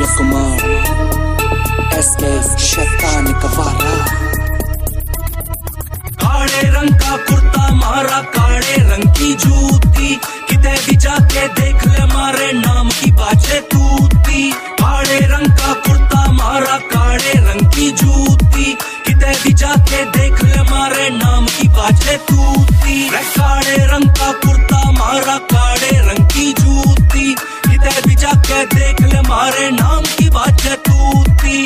Kumar SK शैतान कवारा। काले रंग का कुर्ता मारा काले रंग की जूती, किते भी जाके देख ले मारे नाम की बाजे तूती। काले रंग का कुर्ता मारा काले रंग की जूती, किते भी जाके देख ले मारे नाम की बाजे तूती। काले रंग का कुर्ता मारा काले रंग की जूती, किते भी जाके देख ले मारे नाम की बाजे तूती।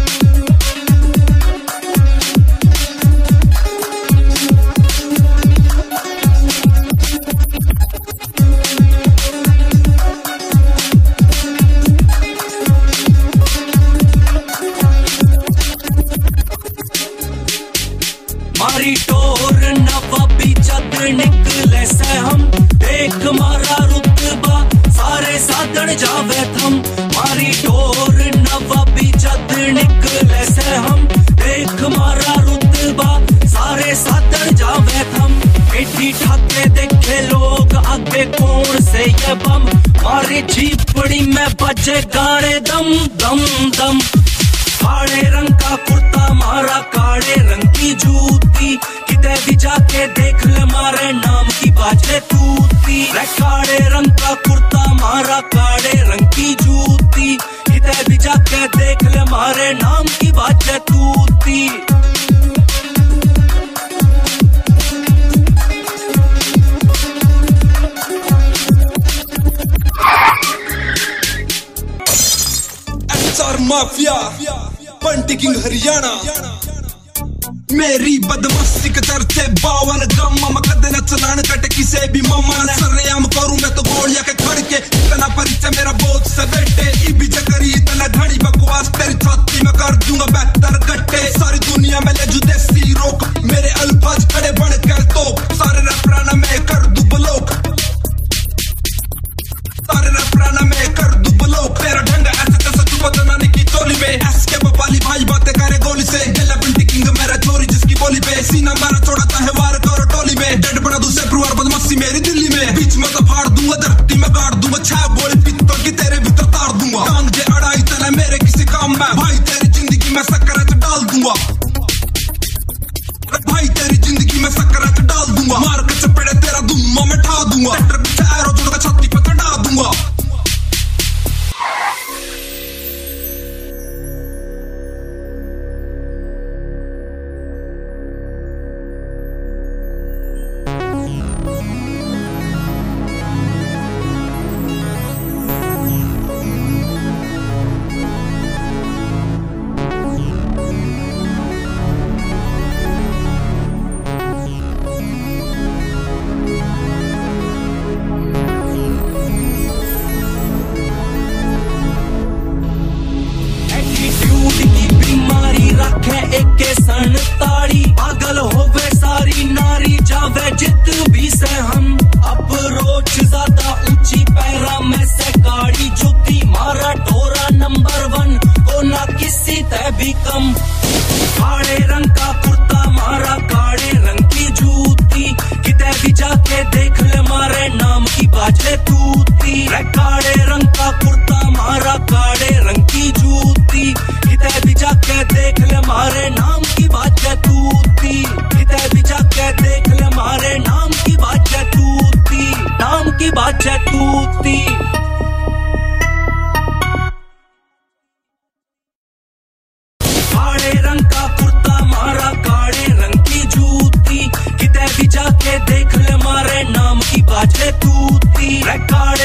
मारी टोर नवाबी जद निकले से हम, देख मारा रुतबा सारे साधन जावे थम। मारी टोर नवाबी जद निकले से हम, देख मारा रुतबा सारे साधन जावे थम। बेटी ठाके देखे लोग आगे कौन से ये बम, मारी झीपड़ी में बजे गाड़े दम दम दम। काले रंग का कुर्ता मारा काले रंग की जूती, किते भी जाके देख ले मारे नाम की बाजे तूती। काले रंग का कुर्ता मारा काले रंग की जूती, किते भी जाके देख ले मारे नाम की बाजे तूती। माफिया पंटी किंग हरियाणा, मेरी बदमाशी के चर्चे 52 गम। मम कदे न चलान कटे किसे भी ममा ने, सरेआम करूं मैं तो गोलियां के खड़के। इतना परिचय मेरा बहुत से बेटे, इबी जकरी इतना घड़ी बकवास तेरी छाती में कर दूंगा बेहतर गट्टे। सारी दुनिया में ले जू देसी रोक, मेरे अल्फाज खड़े बन कर तो सारे रैपराना में कर दू ब्लॉक। सारे रैपराना में कर दू ब्लॉक। तेरा ढंगा ऐसे तैसे चुपा बनाने की टोली में, एसके बपाली भाई बातें करे गोली से। गला पंटी किंग मेरा चोरी जिसकी बोली पे, सीना मारा छोड़ता है वार करो टोली में। डेड बना दूं सेप्रुआर बदमाशी मेरी दिल्ली में, बीच में तो फाड़ दूंगा धरती में गाड़ दूंगा। 6 गोली पिस्तौल की तेरे भीतर तार दूंगा। टांग जे अड़ाई तले मेरे किसी काम में, भाई तेरी जिंदगी में सकराच डाल दूंगा। भाई तेरी जिंदगी में सकराच डाल दूंगा। मार के चपेड़े तेरा दुम्मा में ठा दूंगा। ट्रैक्टर पीछे एरो जोड़कर छाती पे तड़ा दूंगा। ताड़ी पागल होवे सारी नारी, जावे जित भी से हम। अप्रोच ज्यादा ऊंची पैरा में से गाड़ी जुती, मारा टोरा नंबर 1 को ना किसी ते भी कम। काले रंग का कुर्ता मारा काले रंग की जूती, किते भी जाके देख ले मारे नाम की बाजे तूती। काले रंग का कुर्ता मारा काले रंग की जूती, किते भी जाके देख ले मारे नाम की बाजे तूती। किते भी जाके देख ले मारे नाम की बाजे तूती, नाम की बाजे तूती। काले रंग का कुर्ता मारा काले रंग की जूती, किते भी जाके देख ले मारे नाम की बाजे तूती।